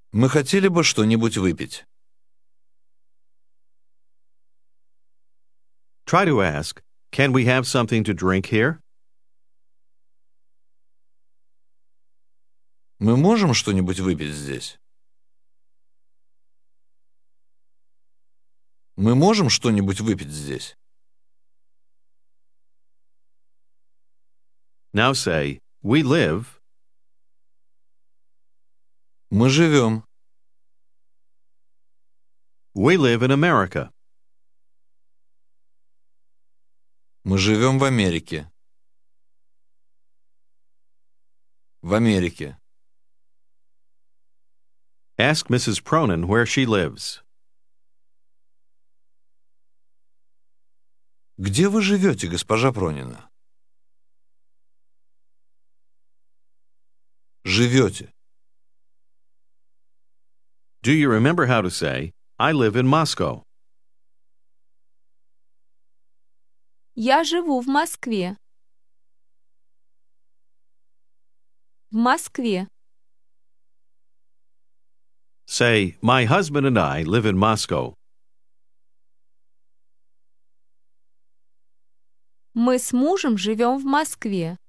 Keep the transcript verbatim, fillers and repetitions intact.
Мы хотели бы что-нибудь выпить. Try to ask, can we have something to drink here? Мы можем что-нибудь выпить здесь? Мы можем что-нибудь выпить здесь? Now say, we live. Мы живем. We live in America. Мы живем в Америке. В Америке. Ask Missus Cronin where she lives. Где вы живете, госпожа Пронина? Живете. Do you remember how to say, I live in Moscow? Я живу в Москве. В Москве. Say, my husband and I live in Moscow. Мы с мужем живем в Москве.